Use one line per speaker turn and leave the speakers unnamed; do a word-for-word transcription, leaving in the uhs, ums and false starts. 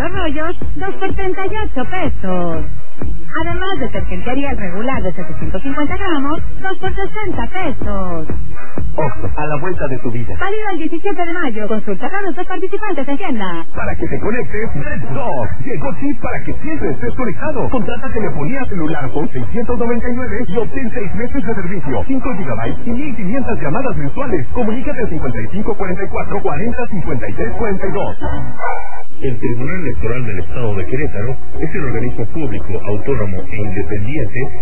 los rollos, dos por treinta y ocho pesos. Además, detergente Ariel regular de setecientos cincuenta gramos, dos por sesenta pesos.
Ojo, a la vuelta de tu vida.
Válido el diecisiete de mayo. Consulta a nuestros participantes en tienda.
Para que te conectes, Red Dog. Llegó Chip para que siempre estés conectado. Contrata telefonía celular con seiscientos noventa y nueve y obtén seis meses de servicio, cinco gigabytes y mil quinientas llamadas mensuales. Comunícate al cincuenta y cinco cuarenta y cuatro cuarenta cincuenta y tres cuarenta y dos.
El Tribunal Electoral del Estado de Querétaro es el organismo público, autónomo e independiente